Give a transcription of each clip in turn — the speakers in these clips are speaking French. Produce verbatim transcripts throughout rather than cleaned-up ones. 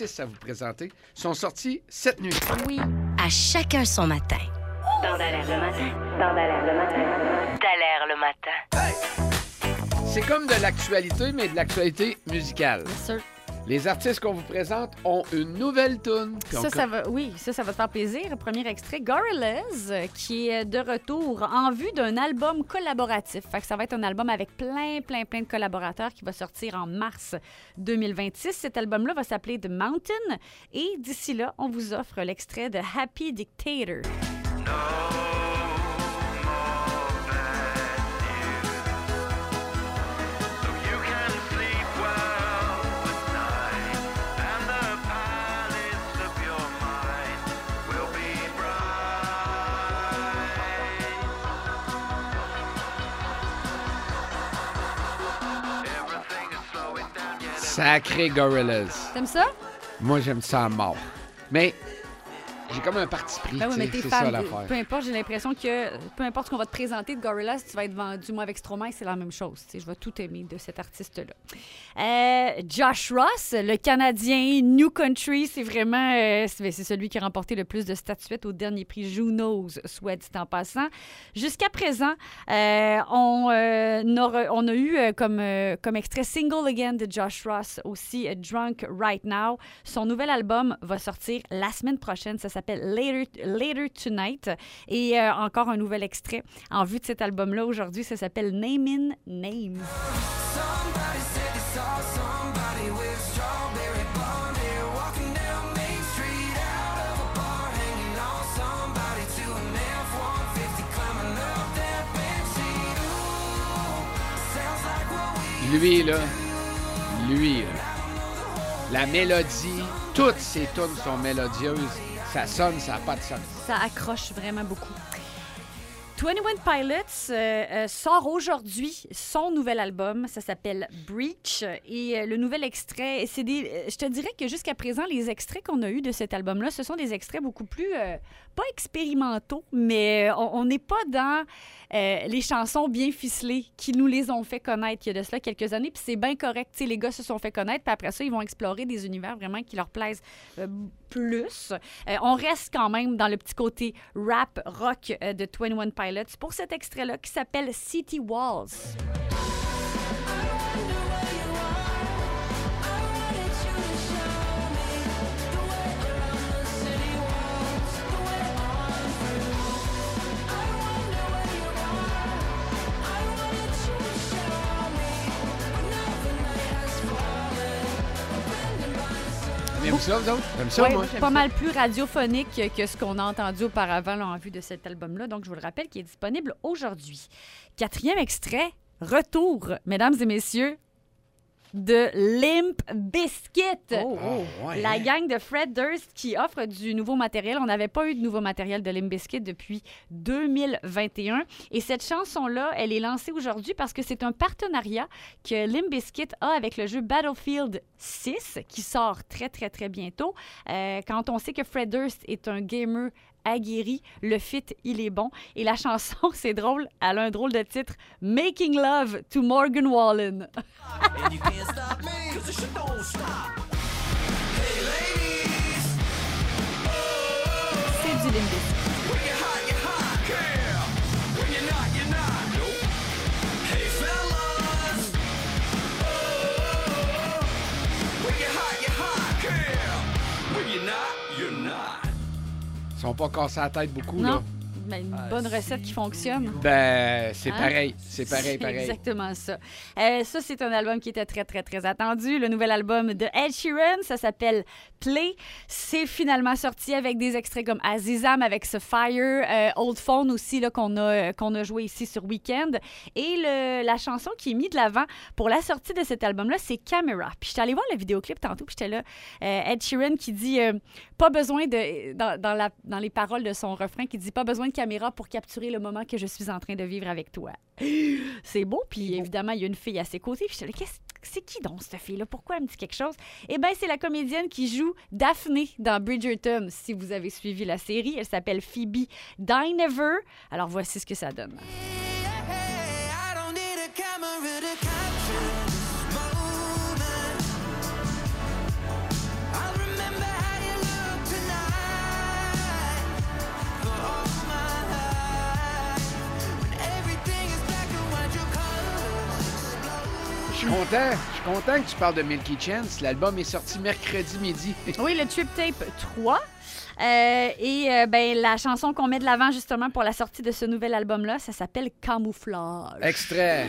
artistes à vous présenter sont sortis cette nuit. Oui, à chacun son matin. Dans Dallaire le matin. Dans Dallaire le matin. Dallaire le matin. Hey! C'est comme de l'actualité, mais de l'actualité musicale. Bien sûr. Les artistes qu'on vous présente ont une nouvelle tune. Ça, ça va, oui, ça, ça va te faire plaisir. Le premier extrait, Gorillaz, qui est de retour en vue d'un album collaboratif. Fait que ça va être un album avec plein, plein, plein de collaborateurs qui va sortir en mars deux mille vingt-six. Cet album-là va s'appeler The Mountain. Et d'ici là, on vous offre l'extrait de Happy Dictator. No. Sacré Gorillaz. T'aimes ça? Moi, j'aime ça à mort. Mais j'ai comme un parti pris, ben oui, mais t'es c'est fan ça de, l'affaire. peu importe, j'ai l'impression que peu importe ce qu'on va te présenter de Gorillaz, tu vas être vendu, moi, avec Stromae, c'est la même chose. T'sais, je vais tout aimer de cet artiste-là. Euh, Josh Ross, le Canadien New Country, c'est vraiment... Euh, c'est, c'est celui qui a remporté le plus de statuettes au dernier prix Junos, soit dit en passant. Jusqu'à présent, euh, on, euh, a, on a eu euh, comme, euh, comme extrait Single Again de Josh Ross, aussi uh, Drunk Right Now. Son nouvel album va sortir la semaine prochaine. Ça s'appelle Later, Later Tonight. Et euh, encore un nouvel extrait en vue de cet album-là aujourd'hui. Ça s'appelle Namin' Names. Lui, là, lui, là, la mélodie, toutes ces tunes sont mélodieuses. Ça sonne, ça n'a pas de sens. Ça accroche vraiment beaucoup. twenty-one Pilots euh, euh, sort aujourd'hui son nouvel album. Ça s'appelle Breach. Et euh, le nouvel extrait, c'est des, euh, je te dirais que jusqu'à présent, les extraits qu'on a eus de cet album-là, ce sont des extraits beaucoup plus, euh, pas expérimentaux, mais euh, on n'est pas dans euh, les chansons bien ficelées qui nous les ont fait connaître il y a de cela quelques années. Puis c'est bien correct. T'sais, les gars se sont fait connaître. Puis après ça, ils vont explorer des univers vraiment qui leur plaisent euh, plus. Euh, on reste quand même dans le petit côté rap, rock euh, de twenty-one Pilots pour cet extrait-là qui s'appelle City Walls. Mais vous ça, vous autres? J'aime ça, Ouais, moi. pas mal plus radiophonique que ce qu'on a entendu auparavant là, en vue de cet album-là. Donc, je vous le rappelle, qui est disponible aujourd'hui. Quatrième extrait, retour, mesdames et messieurs, de Limp Bizkit. Oh, oh, ouais, la hein? gang de Fred Durst qui offre du nouveau matériel. On n'avait pas eu de nouveau matériel de Limp Bizkit depuis deux mille vingt et un. Et cette chanson-là, elle est lancée aujourd'hui parce que c'est un partenariat que Limp Bizkit a avec le jeu Battlefield six qui sort très, très, très bientôt. Euh, quand on sait que Fred Durst est un gamer aguerri, le fit, il est bon. Et la chanson, c'est drôle, elle a un drôle de titre, Making Love to Morgan Wallen. C'est du Limp Bizkit. Ils sont pas cassés la tête beaucoup, Non. là. Mais une bonne recette qui fonctionne. Ben, c'est Hein? pareil. C'est pareil, C'est pareil. exactement ça. Euh, ça, c'est un album qui était très, très, très attendu. Le nouvel album de Ed Sheeran, ça s'appelle Play. C'est finalement sorti avec des extraits comme Azizam avec ce Fire, euh, Old Phone aussi, là, qu'on a, qu'on a joué ici sur Weekend. Et le, la chanson qui est mise de l'avant pour la sortie de cet album-là, c'est Camera. Puis j'étais allée voir le vidéoclip tantôt, puis j'étais là, euh, Ed Sheeran qui dit euh, pas besoin de, dans, dans, la, dans les paroles de son refrain, qui dit pas besoin de caméra pour capturer le moment que je suis en train de vivre avec toi. C'est beau, puis évidemment, il y a une fille à ses côtés, puis j'étais là, qu'est-ce c'est qui donc, cette fille-là? Pourquoi elle me dit quelque chose? Eh bien, c'est la comédienne qui joue Daphne dans Bridgerton. Si vous avez suivi la série, elle s'appelle Phoebe Dynevor. Alors, voici ce que ça donne. content. Je suis content que tu parles de Milky Chance. L'album est sorti mercredi midi. Oui, le Trip Tape trois. Euh, et euh, ben, la chanson qu'on met de l'avant justement pour la sortie de ce nouvel album-là, ça s'appelle Camouflage. Extrait.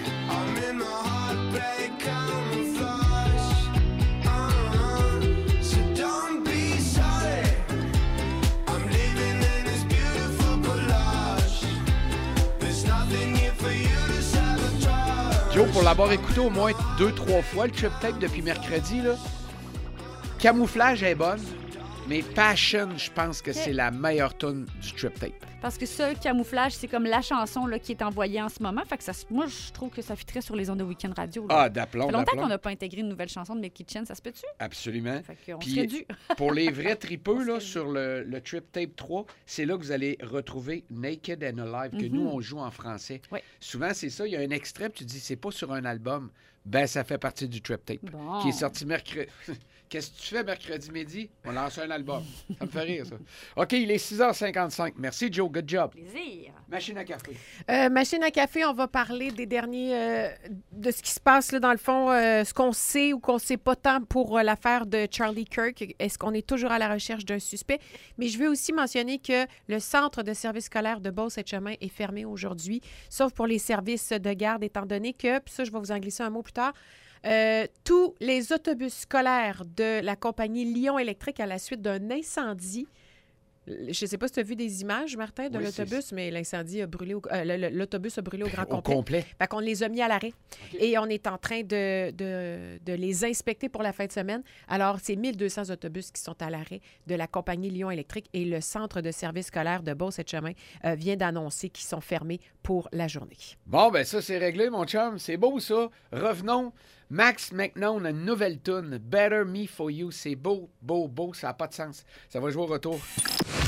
Joe, pour l'avoir écouté au moins deux, trois fois, le Trip Tape depuis mercredi, là, Camouflage est bonne, mais Passion, je pense que c'est la meilleure tune du Trip Tape. Parce que ça, Camouflage, c'est comme la chanson là, qui est envoyée en ce moment. Fait que ça, moi, je trouve que ça fitterait sur les ondes de Week-end Radio. Là. Ah, d'aplomb, Ça fait longtemps d'aplomb. qu'on n'a pas intégré une nouvelle chanson de Milky Chance, ça se peut-tu? Absolument. Fait qu'on Puis, serait dû. pour les vrais tripeux, là, serait sur le, le Trip Tape trois, c'est là que vous allez retrouver Naked and Alive, que Mhm. nous, on joue en français. Oui. Souvent, c'est ça. Il y a un extrait, puis tu dis, c'est pas sur un album. Ben, ça fait partie du Trip Tape, Bon. qui est sorti mercredi. Qu'est-ce que tu fais mercredi midi? On lance un album. Ça me fait rire, ça. OK, il est six heures cinquante-cinq. Merci, Joe. Good job. Plaisir. Machine à café. Euh, machine à café, on va parler des derniers, euh, de ce qui se passe là, dans le fond, euh, ce qu'on sait ou qu'on ne sait pas tant pour euh, l'affaire de Charlie Kirk. Est-ce qu'on est toujours à la recherche d'un suspect? Mais je veux aussi mentionner que le centre de service scolaire de Beauce-et-Chemin est fermé aujourd'hui, sauf pour les services de garde, étant donné que, puis ça, je vais vous en glisser un mot plus tard, Euh, tous les autobus scolaires de la compagnie Lion Électrique à la suite d'un incendie. Je ne sais pas si tu as vu des images, Martin, de Oui, l'autobus, mais l'incendie a brûlé, au, euh, le- le- l'autobus a brûlé au grand Au complet. complet. Fait qu'on les a mis à l'arrêt. OK. Et on est en train de, de, de les inspecter pour la fin de semaine. Alors, c'est mille deux cents autobus qui sont à l'arrêt de la compagnie Lion Électrique et le centre de service scolaire de Beauce-et-Chemin euh, vient d'annoncer qu'ils sont fermés pour la journée. Bon, ben ça, c'est réglé, mon chum. C'est beau, ça. Revenons. Max McNone, une nouvelle tune, Better Me For You. C'est beau, beau, beau. Ça n'a pas de sens. Ça va jouer au retour.